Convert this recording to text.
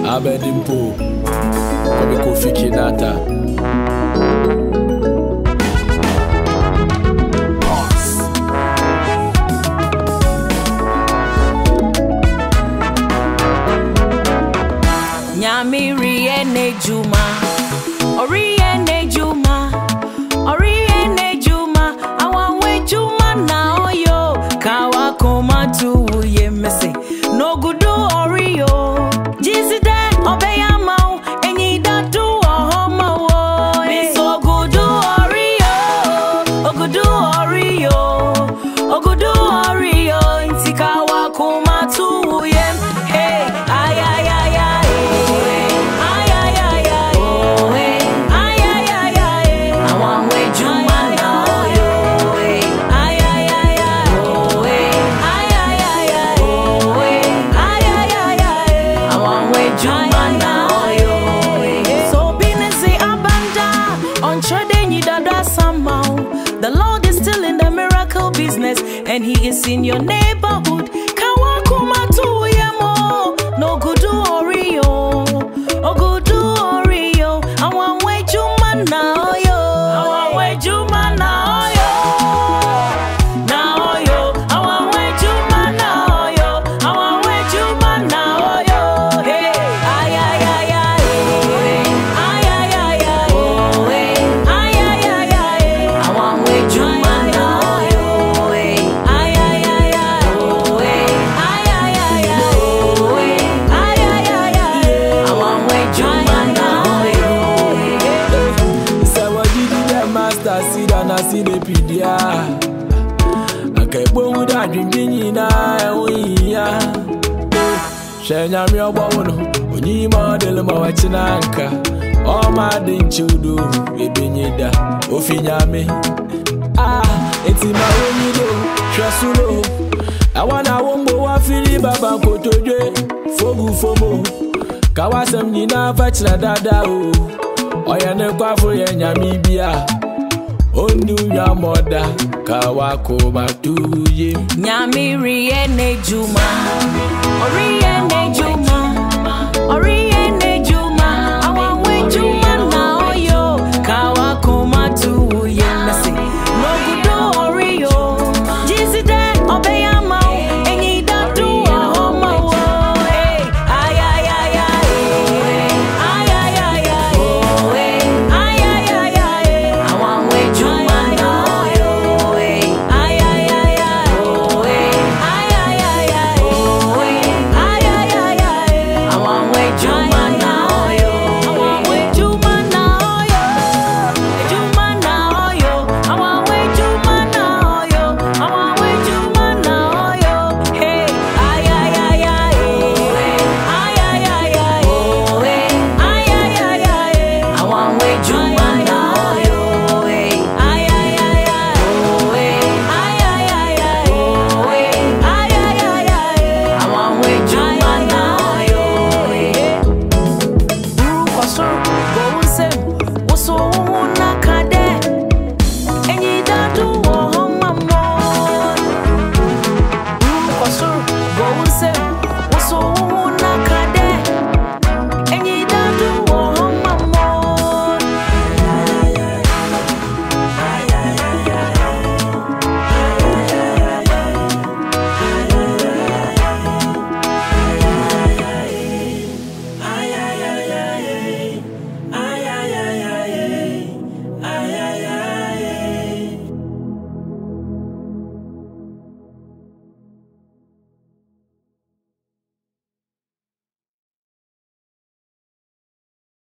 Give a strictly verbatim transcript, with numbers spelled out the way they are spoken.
Abedimpo, Kobe Kofi Kinata. Nyamiri ene juma, ori ene juma, ori ene juma, awanwe juma na oyo, kawa koma tu ye mese, no gudu ori yo, jizide obeya mau, enyi datu ohoma wo, miso gudu ori yo, ogudu ori yo, ogudu ori yo, inti kawa koma tu ye, hey, ay ay ay ay. The Lord is still in the miracle business, and He is in your neighborhood. Kawakuma tu yemo, no gudu oriyo, o gudu oriyo. Awanwe juma na oyo, awanwe juma na oyo, na oyo. Awanwe juma na oyo, awanwe juma na oyo. Hey, ay ay ay ay, ay ay ay ay, ay ay ay ay. Awanwe juma na oyo, ay ay ay ay, ay ay ay ay, ay ay ay ay. Awanwe juma na oyo. Sawajidi master sida na sinepedia. Akebo uda dwindini na ewiya. Shenya mi obawono, onyi model ma wachinanka. O ma din chudu ebinyida ofinyame. Ah, eti ma wonido, shwasulo. Awana wombo wa fili baba kotodwe, fogu fomo. Kawasem nyina fachina dada o. Oya ne kwafo ye nyami bia. Onu ya moda kawako matuye. Nyamiri ene juma, ori ene juma.